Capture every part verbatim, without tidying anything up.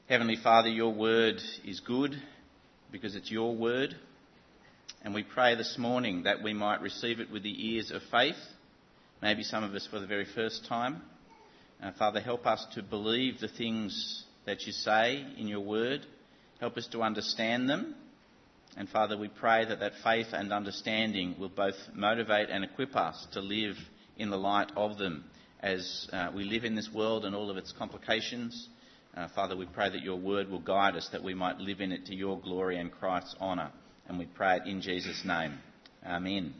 Heavenly Father, your word is good because it's your word. And we pray this morning that we might receive it with the ears of faith, maybe some of us for the very first time. Uh, Father, help us to believe the things that you say in your word. Help us to understand them. And Father, we pray that that faith and understanding will both motivate and equip us to live in the light of them as uh, we live in this world and all of its complications. Uh, Father, we pray that your word will guide us, that we might live in it to your glory and Christ's honour. And we pray it in Jesus' name. Amen.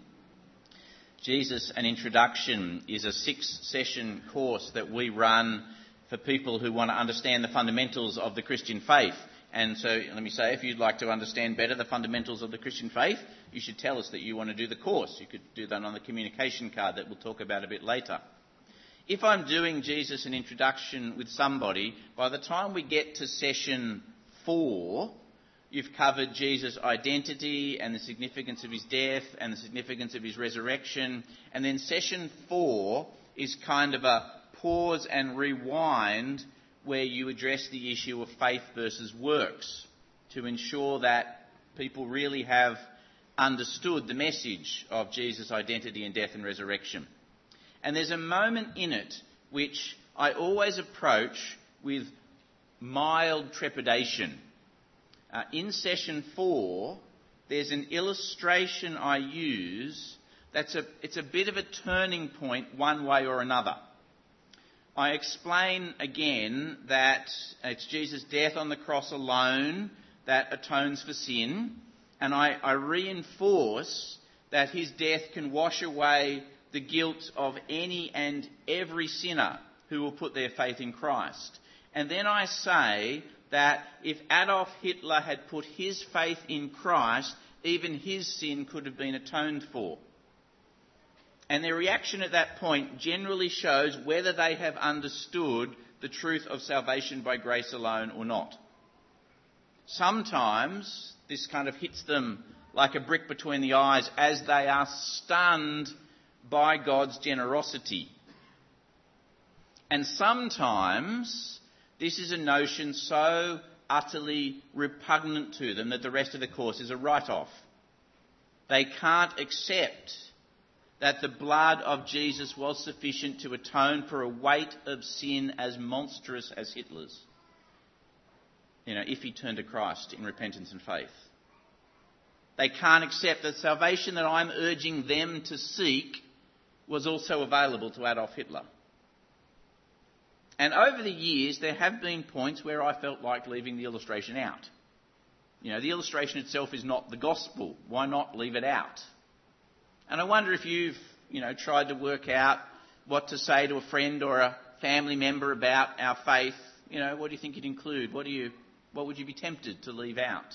Jesus, an Introduction, is a six-session course that we run for people who want to understand the fundamentals of the Christian faith. And so, let me say, if you'd like to understand better the fundamentals of the Christian faith, you should tell us that you want to do the course. You could do that on the communication card that we'll talk about a bit later. If I'm doing Jesus an Introduction with somebody, by the time we get to session four, you've covered Jesus' identity and the significance of his death and the significance of his resurrection. And then session four is kind of a pause and rewind where you address the issue of faith versus works to ensure that people really have understood the message of Jesus' identity and death and resurrection. And there's a moment in it which I always approach with mild trepidation. Uh, in session four, there's an illustration I use that's a, it's a bit of a turning point one way or another. I explain again that it's Jesus' death on the cross alone that atones for sin, and I, I reinforce that his death can wash away the guilt of any and every sinner who will put their faith in Christ. And then I say that if Adolf Hitler had put his faith in Christ, even his sin could have been atoned for. And their reaction at that point generally shows whether they have understood the truth of salvation by grace alone or not. Sometimes this kind of hits them like a brick between the eyes as they are stunned by God's generosity. And sometimes this is a notion so utterly repugnant to them that the rest of the course is a write-off. They can't accept that the blood of Jesus was sufficient to atone for a weight of sin as monstrous as Hitler's. You know, if he turned to Christ in repentance and faith. They can't accept that salvation that I'm urging them to seek was also available to Adolf Hitler. And over the years, there have been points where I felt like leaving the illustration out. You know, the illustration itself is not the gospel. Why not leave it out? And I wonder if you've, you know, tried to work out what to say to a friend or a family member about our faith. You know, what do you think you'd include? What do you, what would you be tempted to leave out?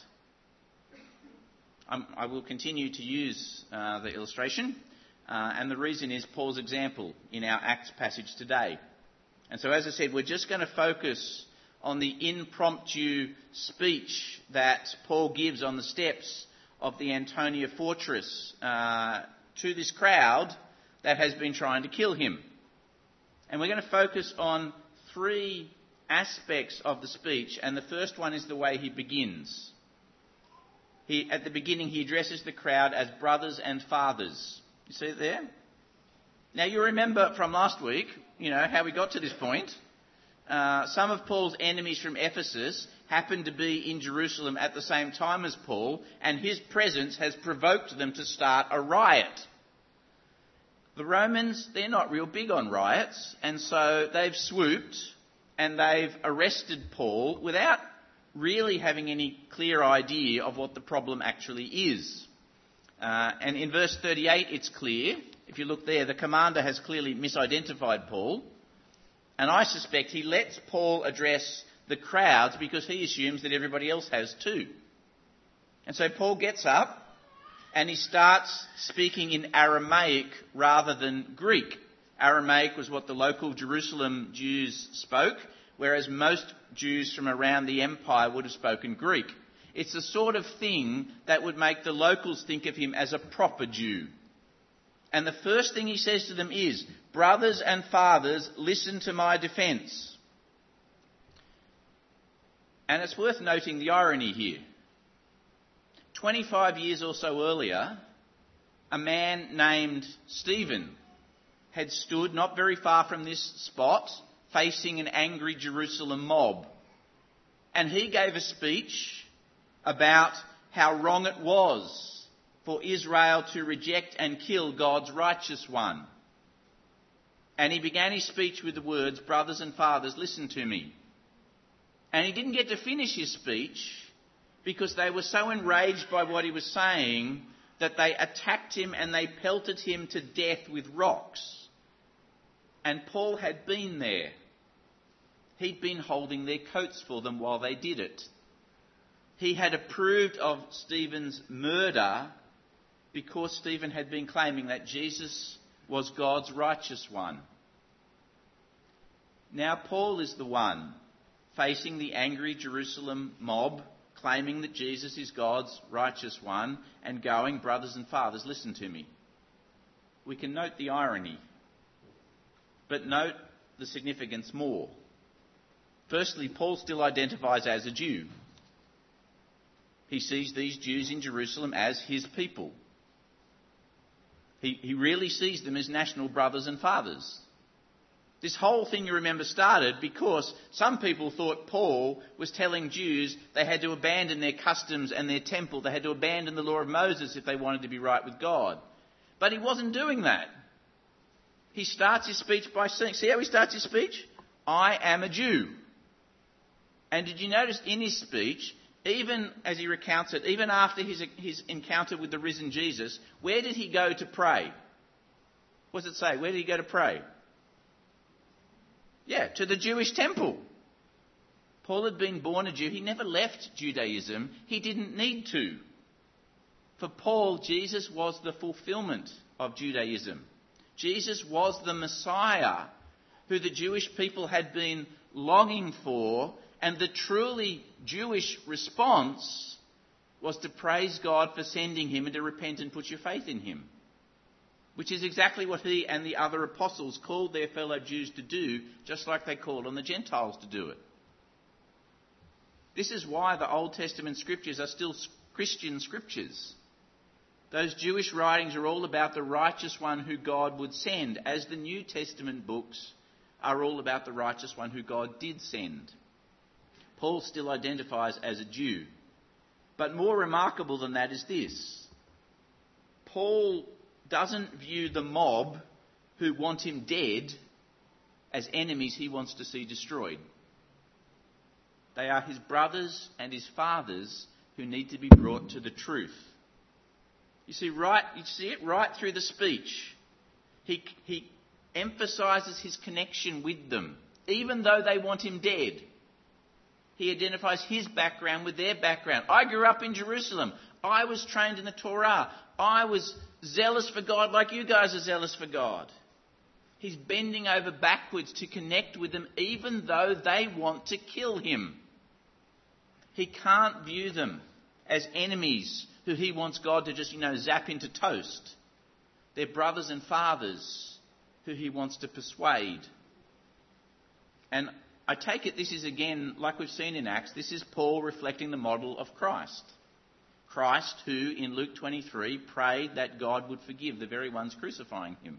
I'm, I will continue to use uh, the illustration. Uh, and the reason is Paul's example in our Acts passage today. And so, as I said, we're just going to focus on the impromptu speech that Paul gives on the steps of the Antonia fortress uh, to this crowd that has been trying to kill him. And we're going to focus on three aspects of the speech, and the first one is the way he begins. He, at the beginning, he addresses the crowd as brothers and fathers. You see it there? Now, you remember from last week, you know, how we got to this point. Uh, some of Paul's enemies from Ephesus happened to be in Jerusalem at the same time as Paul, and his presence has provoked them to start a riot. The Romans, they're not real big on riots, and so they've swooped and they've arrested Paul without really having any clear idea of what the problem actually is. Uh, and in verse thirty-eight, it's clear. If you look there, the commander has clearly misidentified Paul. And I suspect he lets Paul address the crowds because he assumes that everybody else has too. And so Paul gets up and he starts speaking in Aramaic rather than Greek. Aramaic was what the local Jerusalem Jews spoke, whereas most Jews from around the empire would have spoken Greek. It's the sort of thing that would make the locals think of him as a proper Jew. And the first thing he says to them is, "Brothers and fathers, listen to my defence." And it's worth noting the irony here. twenty-five years or so earlier, a man named Stephen had stood not very far from this spot, facing an angry Jerusalem mob. And he gave a speech about how wrong it was for Israel to reject and kill God's righteous one. And he began his speech with the words, "Brothers and fathers, listen to me." And he didn't get to finish his speech because they were so enraged by what he was saying that they attacked him and they pelted him to death with rocks. And Paul had been there. He'd been holding their coats for them while they did it. He had approved of Stephen's murder because Stephen had been claiming that Jesus was God's righteous one. Now Paul is the one facing the angry Jerusalem mob, claiming that Jesus is God's righteous one, and going, "Brothers and fathers, listen to me." We can note the irony, but note the significance more. Firstly, Paul still identifies as a Jew. He sees these Jews in Jerusalem as his people. He, he really sees them as national brothers and fathers. This whole thing, you remember, started because some people thought Paul was telling Jews they had to abandon their customs and their temple. They had to abandon the law of Moses if they wanted to be right with God. But he wasn't doing that. He starts his speech by saying, see how he starts his speech? "I am a Jew." And did you notice in his speech, even as he recounts it, even after his, his encounter with the risen Jesus, where did he go to pray? What does it say? Where did he go to pray? Yeah, to the Jewish temple. Paul had been born a Jew. He never left Judaism. He didn't need to. For Paul, Jesus was the fulfillment of Judaism. Jesus was the Messiah who the Jewish people had been longing for, and the truly Jewish response was to praise God for sending him and to repent and put your faith in him. Which is exactly what he and the other apostles called their fellow Jews to do, just like they called on the Gentiles to do it. This is why the Old Testament scriptures are still Christian scriptures. Those Jewish writings are all about the righteous one who God would send, as the New Testament books are all about the righteous one who God did send. Paul still identifies as a Jew. But more remarkable than that is this. Paul doesn't view the mob who want him dead as enemies he wants to see destroyed. They are his brothers and his fathers who need to be brought to the truth. You see, right, you see it right through the speech. He, he emphasises his connection with them, even though they want him dead. He identifies his background with their background. I grew up in Jerusalem. I was trained in the Torah. I was zealous for God like you guys are zealous for God. He's bending over backwards to connect with them even though they want to kill him. He can't view them as enemies who he wants God to just, you know, zap into toast. They're brothers and fathers who he wants to persuade. And I take it this is again, like we've seen in Acts, this is Paul reflecting the model of Christ. Christ who, in Luke twenty-three, prayed that God would forgive the very ones crucifying him.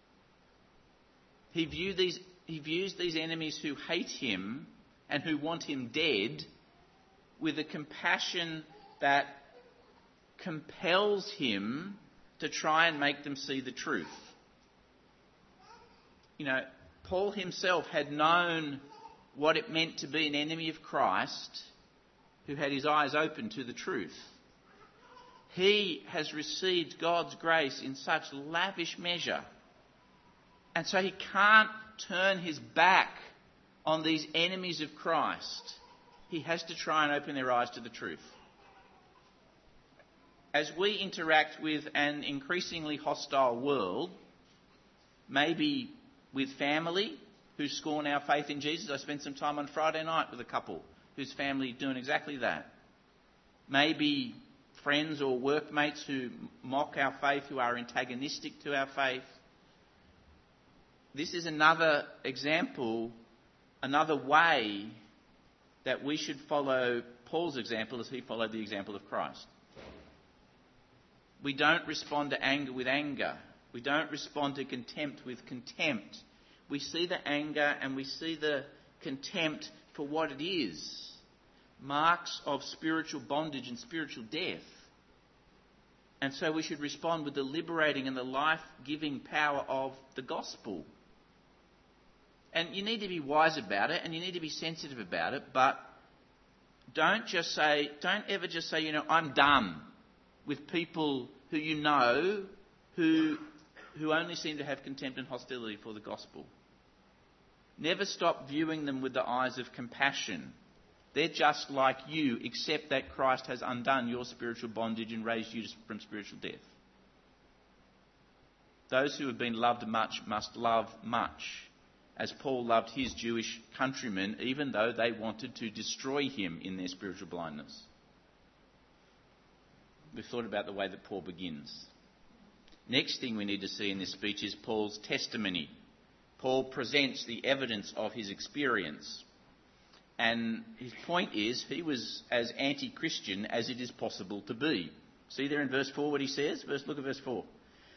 He, view these, he views these enemies who hate him and who want him dead with a compassion that compels him to try and make them see the truth. You know, Paul himself had known what it meant to be an enemy of Christ who had his eyes open to the truth. He has received God's grace in such lavish measure. And so he can't turn his back on these enemies of Christ. He has to try and open their eyes to the truth. As we interact with an increasingly hostile world, maybe with family who scorn our faith in Jesus. I spent some time on Friday night with a couple whose family are doing exactly that. Maybe friends or workmates who mock our faith, who are antagonistic to our faith. This is another example, another way that we should follow Paul's example as he followed the example of Christ. We don't respond to anger with anger. We don't respond to contempt with contempt. We see the anger and we see the contempt for what it is. Marks of spiritual bondage and spiritual death. And so we should respond with the liberating and the life-giving power of the gospel. And you need to be wise about it and you need to be sensitive about it, but don't just say, don't ever just say, you know, I'm done with people who you know who, who only seem to have contempt and hostility for the gospel. Never stop viewing them with the eyes of compassion. They're just like you, except that Christ has undone your spiritual bondage and raised you from spiritual death. Those who have been loved much must love much, as Paul loved his Jewish countrymen, even though they wanted to destroy him in their spiritual blindness. We've thought about the way that Paul begins. Next thing we need to see in this speech is Paul's testimony. Paul presents the evidence of his experience. And his point is, he was as anti-Christian as it is possible to be. See there in verse four what he says? Verse, look at verse four.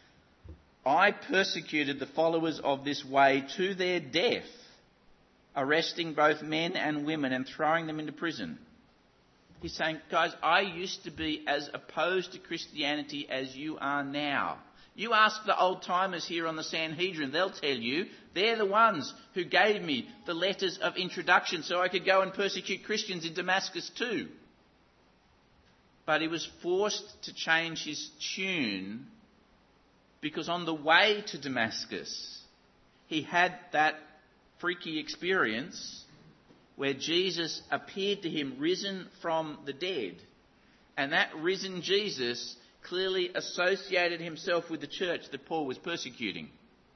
I persecuted the followers of this way to their death, arresting both men and women and throwing them into prison. He's saying, guys, I used to be as opposed to Christianity as you are now. You ask the old-timers here on the Sanhedrin, they'll tell you they're the ones who gave me the letters of introduction so I could go and persecute Christians in Damascus too. But he was forced to change his tune because on the way to Damascus, he had that freaky experience where Jesus appeared to him risen from the dead. And that risen Jesus clearly associated himself with the church that Paul was persecuting.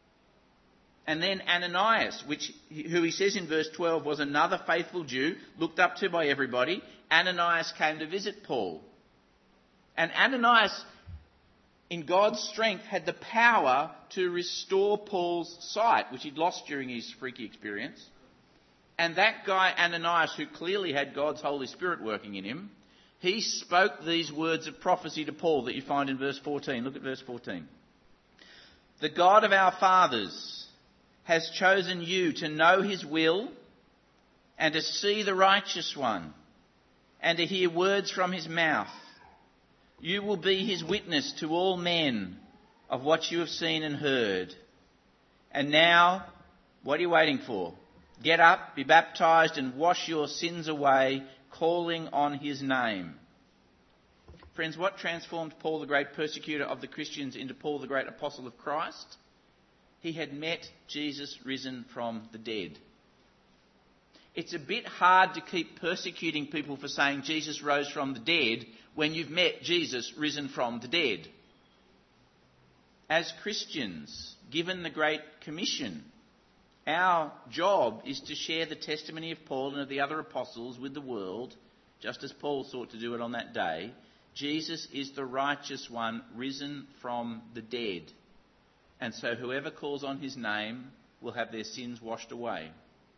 And then Ananias, which, who he says in verse twelve was another faithful Jew, looked up to by everybody. Ananias came to visit Paul. And Ananias, in God's strength, had the power to restore Paul's sight, which he'd lost during his freaky experience. And that guy, Ananias, who clearly had God's Holy Spirit working in him, he spoke these words of prophecy to Paul that you find in verse fourteen. Look at verse fourteen. The God of our fathers has chosen you to know his will and to see the righteous one and to hear words from his mouth. You will be his witness to all men of what you have seen and heard. And now, what are you waiting for? Get up, be baptized and wash your sins away, calling on his name. Friends, what transformed Paul, the great persecutor of the Christians, into Paul, the great apostle of Christ? He had met Jesus risen from the dead. It's a bit hard to keep persecuting people for saying Jesus rose from the dead when you've met Jesus risen from the dead. As Christians, given the Great Commission, our job is to share the testimony of Paul and of the other apostles with the world, just as Paul sought to do it on that day. Jesus is the righteous one risen from the dead. And so whoever calls on his name will have their sins washed away.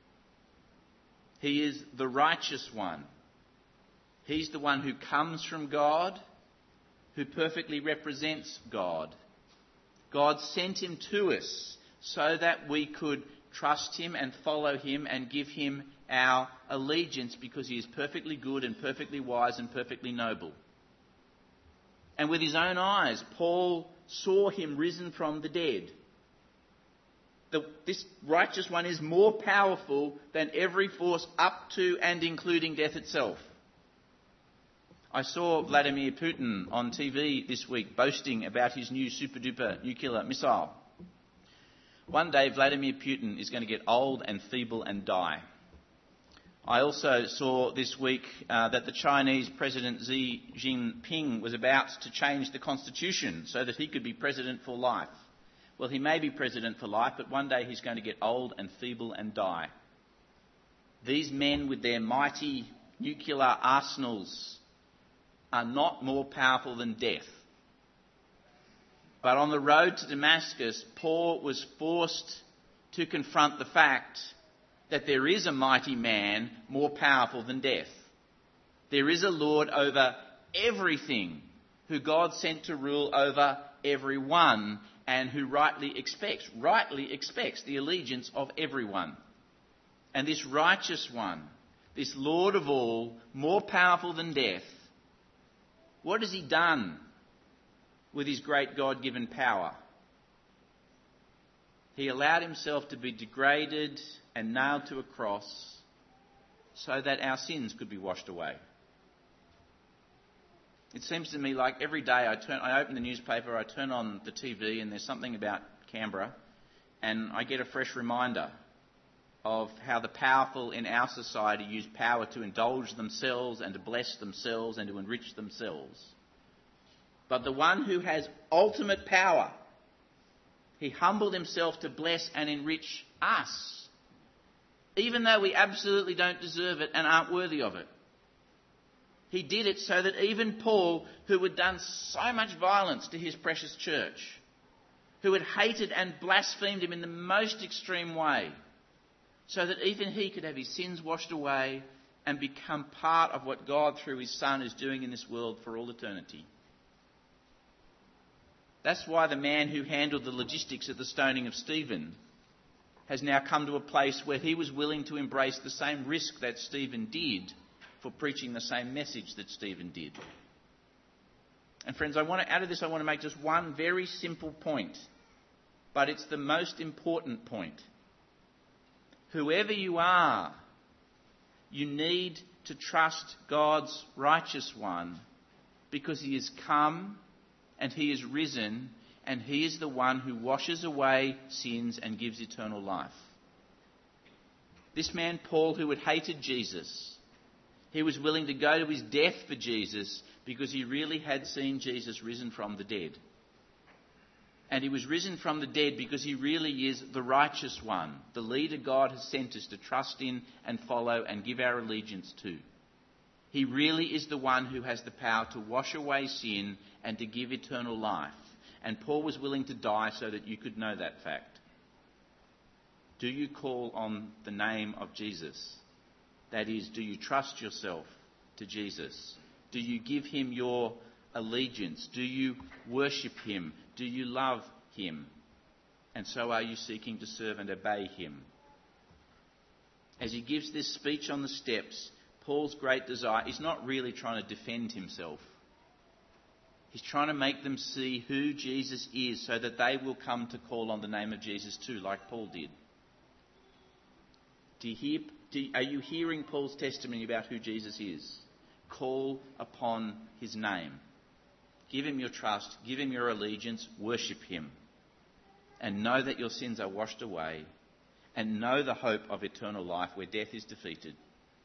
He is the righteous one. He's the one who comes from God, who perfectly represents God. God sent him to us so that we could trust him and follow him and give him our allegiance because he is perfectly good and perfectly wise and perfectly noble. And with his own eyes, Paul saw him risen from the dead. The, this righteous one is more powerful than every force up to and including death itself. I saw Vladimir Putin on T V this week boasting about his new super-duper nuclear missile. One day Vladimir Putin is going to get old and feeble and die. I also saw this week uh, that the Chinese President Xi Jinping was about to change the constitution so that he could be president for life. Well, he may be president for life, but one day he's going to get old and feeble and die. These men with their mighty nuclear arsenals are not more powerful than death. But on the road to Damascus, Paul was forced to confront the fact that there is a mighty man more powerful than death. There is a Lord over everything, who God sent to rule over everyone, and who rightly expects, rightly expects the allegiance of everyone. And this righteous one, this Lord of all, more powerful than death, what has he done with his great God-given power? He allowed himself to be degraded and nailed to a cross so that our sins could be washed away. It seems to me like every day I turn, I open the newspaper, I turn on the T V, and there's something about Canberra, and I get a fresh reminder of how the powerful in our society use power to indulge themselves and to bless themselves and to enrich themselves. But the one who has ultimate power, he humbled himself to bless and enrich us, even though we absolutely don't deserve it and aren't worthy of it. He did it so that even Paul, who had done so much violence to his precious church, who had hated and blasphemed him in the most extreme way, so that even he could have his sins washed away and become part of what God through his Son is doing in this world for all eternity. That's why the man who handled the logistics of the stoning of Stephen has now come to a place where he was willing to embrace the same risk that Stephen did for preaching the same message that Stephen did. And friends, I want to, out of this I want to make just one very simple point, but it's the most important point. Whoever you are, you need to trust God's righteous one, because he has come and he is risen, and he is the one who washes away sins and gives eternal life. This man Paul, who had hated Jesus, he was willing to go to his death for Jesus because he really had seen Jesus risen from the dead. And he was risen from the dead because he really is the righteous one, the leader God has sent us to trust in and follow and give our allegiance to. He really is the one who has the power to wash away sin and to give eternal life. And Paul was willing to die so that you could know that fact. Do you call on the name of Jesus? That is, do you trust yourself to Jesus? Do you give him your allegiance? Do you worship him? Do you love him? And so are you seeking to serve and obey him? As he gives this speech on the steps, Paul's great desire is not really trying to defend himself. He's trying to make them see who Jesus is so that they will come to call on the name of Jesus too, like Paul did. Do you hear, do, are you hearing Paul's testimony about who Jesus is? Call upon his name. Give him your trust, give him your allegiance, worship him. And know that your sins are washed away. And know the hope of eternal life where death is defeated.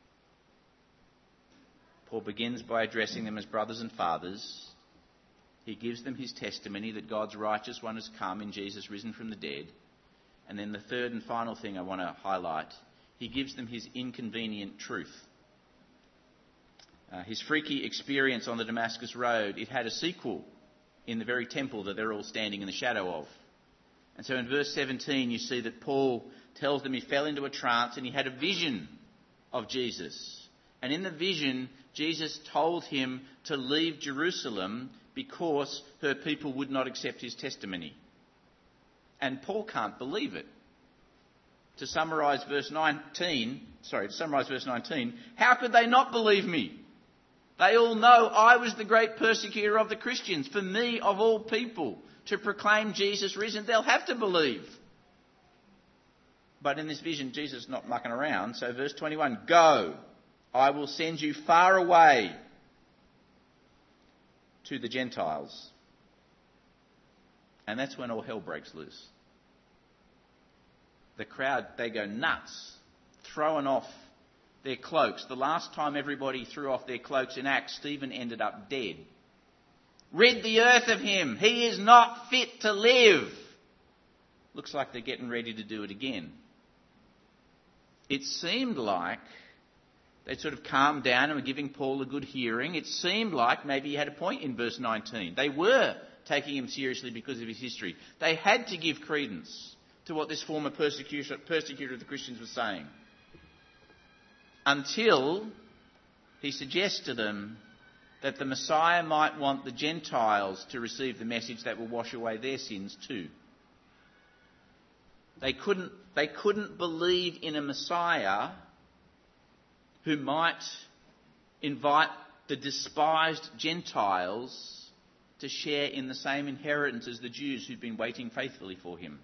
Paul begins by addressing them as brothers and fathers. He gives them his testimony that God's righteous one has come in Jesus risen from the dead. And then the third and final thing I want to highlight, he gives them his inconvenient truth. Uh, his freaky experience on the Damascus Road, it had a sequel in the very temple that they're all standing in the shadow of. And so in verse seventeen you see that Paul tells them he fell into a trance and he had a vision of Jesus. And in the vision, Jesus told him to leave Jerusalem because her people would not accept his testimony. And Paul can't believe it. To summarise verse nineteen, sorry, to summarise verse nineteen, how could they not believe me? They all know I was the great persecutor of the Christians. For me, of all people, to proclaim Jesus risen, they'll have to believe. But in this vision, Jesus is not mucking around. So verse twenty-one, go, I will send you far away to the Gentiles. And that's when all hell breaks loose. The crowd, they go nuts, throwing off their cloaks. The last time everybody threw off their cloaks in Acts, Stephen ended up dead. Rid the earth of him. He is not fit to live. Looks like they're getting ready to do it again. It seemed like they'd sort of calmed down and were giving Paul a good hearing. It seemed like maybe he had a point in verse nineteen. They were taking him seriously because of his history. They had to give credence to what this former persecutor, persecutor of the Christians was saying. until he suggests to them that the Messiah might want the Gentiles to receive the message that will wash away their sins too. They couldn't, they couldn't believe in a Messiah who might invite the despised Gentiles to share in the same inheritance as the Jews who'd been waiting faithfully for him.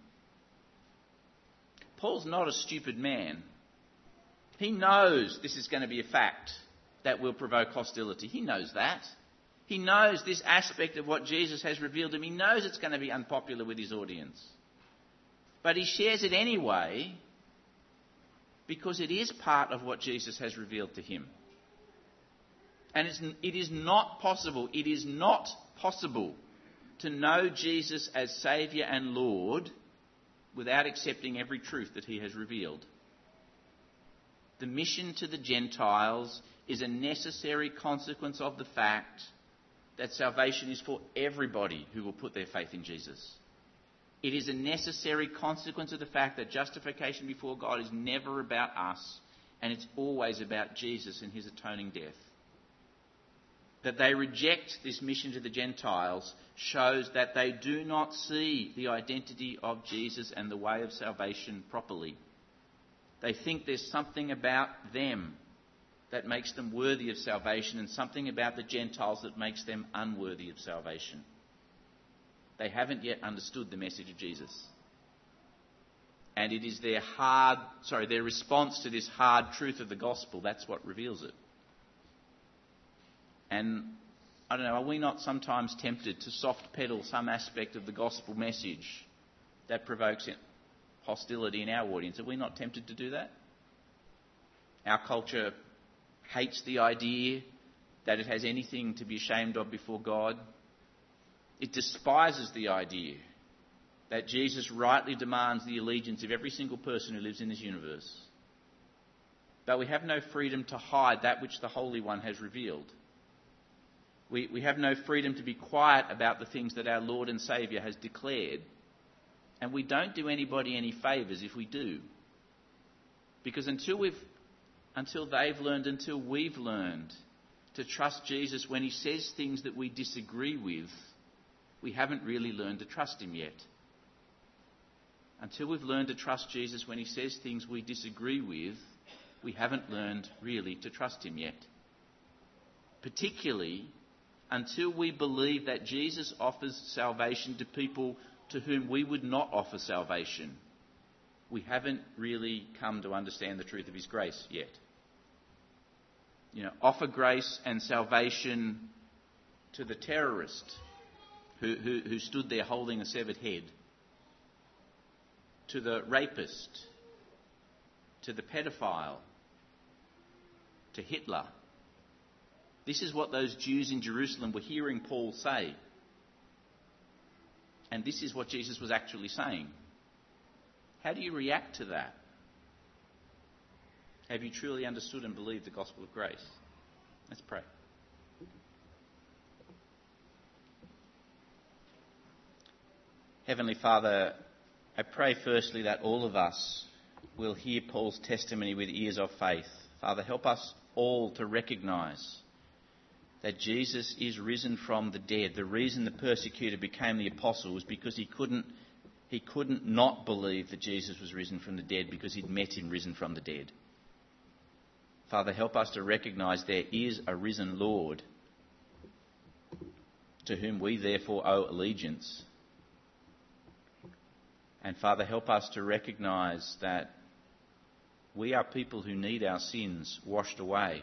Paul's not a stupid man. He knows this is going to be a fact that will provoke hostility. He knows that. He knows this aspect of what Jesus has revealed to him. He knows it's going to be unpopular with his audience. But he shares it anyway because it is part of what Jesus has revealed to him. And it's, it is not possible, it is not possible to know Jesus as Saviour and Lord without accepting every truth that he has revealed. The mission to the Gentiles is a necessary consequence of the fact that salvation is for everybody who will put their faith in Jesus. It is a necessary consequence of the fact that justification before God is never about us, and it's always about Jesus and his atoning death. That they reject this mission to the Gentiles shows that they do not see the identity of Jesus and the way of salvation properly. They think there's something about them that makes them worthy of salvation and something about the Gentiles that makes them unworthy of salvation. They haven't yet understood the message of Jesus. And it is their hard, sorry, their response to this hard truth of the gospel, that's what reveals it. And I don't know, are we not sometimes tempted to soft pedal some aspect of the gospel message that provokes hostility in our audience? Are we not tempted to do that? Our culture hates the idea that it has anything to be ashamed of before God. It despises the idea that Jesus rightly demands the allegiance of every single person who lives in this universe. But we have no freedom to hide that which the Holy One has revealed. We, we have no freedom to be quiet about the things that our Lord and Saviour has declared. And we don't do anybody any favours if we do. Because until we've, until they've learned, until we've learned to trust Jesus when he says things that we disagree with, we haven't really learned to trust him yet. Until we've learned to trust Jesus when he says things we disagree with, we haven't learned really to trust him yet. Particularly until we believe that Jesus offers salvation to people to whom we would not offer salvation, we haven't really come to understand the truth of his grace yet. You know, offer grace and salvation to the terrorist who, who, who stood there holding a severed head, to the rapist, to the pedophile, to Hitler. This is what those Jews in Jerusalem were hearing Paul say. And this is what Jesus was actually saying. How do you react to that? Have you truly understood and believed the gospel of grace? Let's pray. Heavenly Father, I pray firstly that all of us will hear Paul's testimony with ears of faith. Father, help us all to recognise that Jesus is risen from the dead. The reason the persecutor became the apostle was because he couldn't, he couldn't not believe that Jesus was risen from the dead because he'd met him risen from the dead. Father, help us to recognise there is a risen Lord to whom we therefore owe allegiance. And Father, help us to recognise that we are people who need our sins washed away.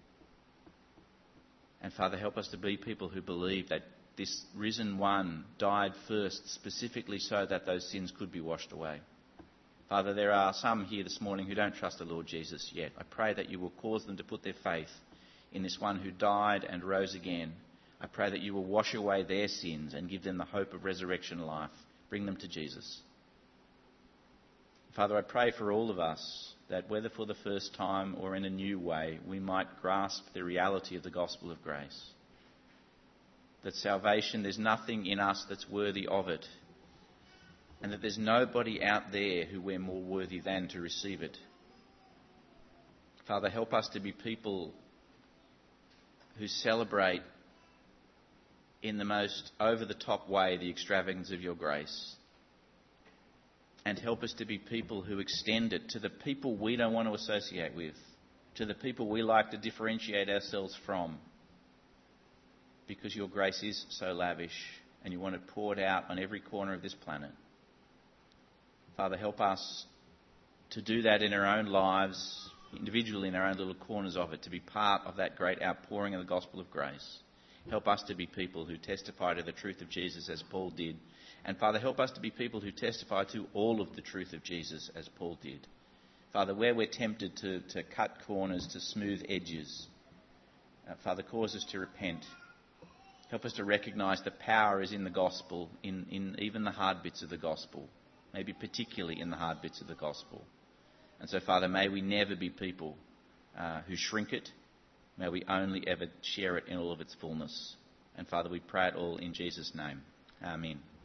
And Father, help us to be people who believe that this risen one died first specifically so that those sins could be washed away. Father, there are some here this morning who don't trust the Lord Jesus yet. I pray that you will cause them to put their faith in this one who died and rose again. I pray that you will wash away their sins and give them the hope of resurrection life. Bring them to Jesus. Father, I pray for all of us that whether for the first time or in a new way, we might grasp the reality of the gospel of grace. That salvation, there's nothing in us that's worthy of it. And that there's nobody out there who we're more worthy than to receive it. Father, help us to be people who celebrate in the most over-the-top way the extravagance of your grace. And help us to be people who extend it to the people we don't want to associate with, to the people we like to differentiate ourselves from, because your grace is so lavish and you want it poured out on every corner of this planet. Father, help us to do that in our own lives, individually in our own little corners of it, to be part of that great outpouring of the gospel of grace. Help us to be people who testify to the truth of Jesus as Paul did. And Father, help us to be people who testify to all of the truth of Jesus as Paul did. Father, where we're tempted to, to cut corners, to smooth edges, uh, Father, cause us to repent. Help us to recognise the power is in the gospel, in, in even the hard bits of the gospel, maybe particularly in the hard bits of the gospel. And so, Father, may we never be people uh, who shrink it. May we only ever share it in all of its fullness. And Father, we pray it all in Jesus' name. Amen.